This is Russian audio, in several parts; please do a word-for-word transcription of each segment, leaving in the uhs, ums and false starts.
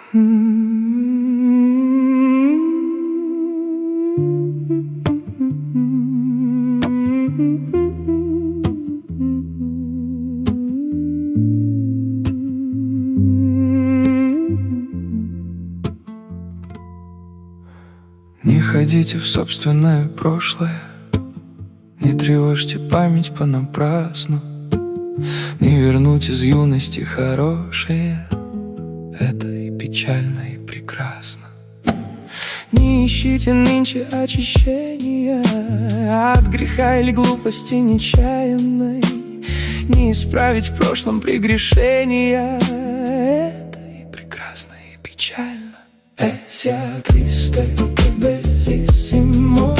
Не ходите в собственное прошлое, не тревожьте память понапрасну. Не вернуть из юности хорошее, это и печально, и прекрасно. Не ищите нынче очищения от греха или глупости нечаянной. Не исправить в прошлом прегрешения, это и прекрасно, и печально. E sia triste che bellissimo,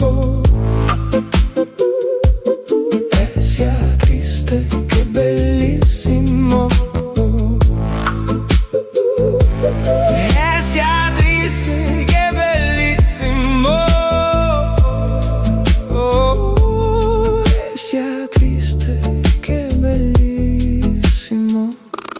e sia triste che bellissimo, e sia triste che bellissimo, e sia triste che bellissimo.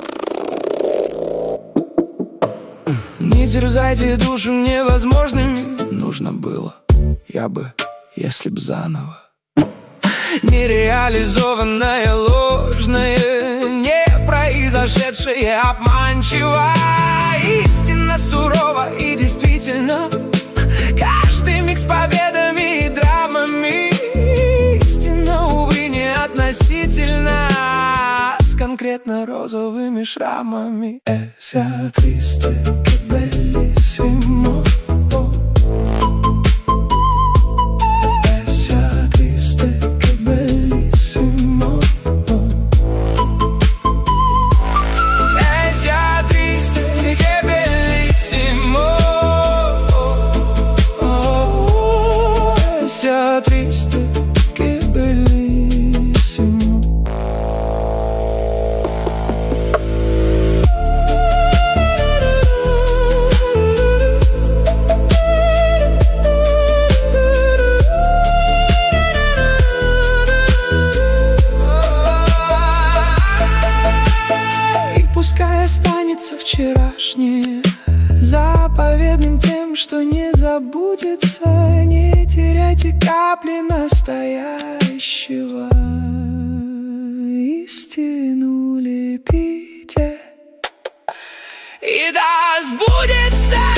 Не терзайте душу невозможными. Нужно было, я бы, если б заново. Нереализованное, ложное, не произошедшее, обманчиво. Истинно сурова и действительно каждый миг с победами и драмами. Истина, увы, не относительно, с конкретно розовыми шрамами. E sia triste che bellissimo, e sia triste che bellissimo, e sia triste che bellissimo, e sia triste che bellissimo. Пускай останется вчерашнее заповедным тем, что не забудется. Не теряйте капли настоящего, истину лепите, и да сбудется.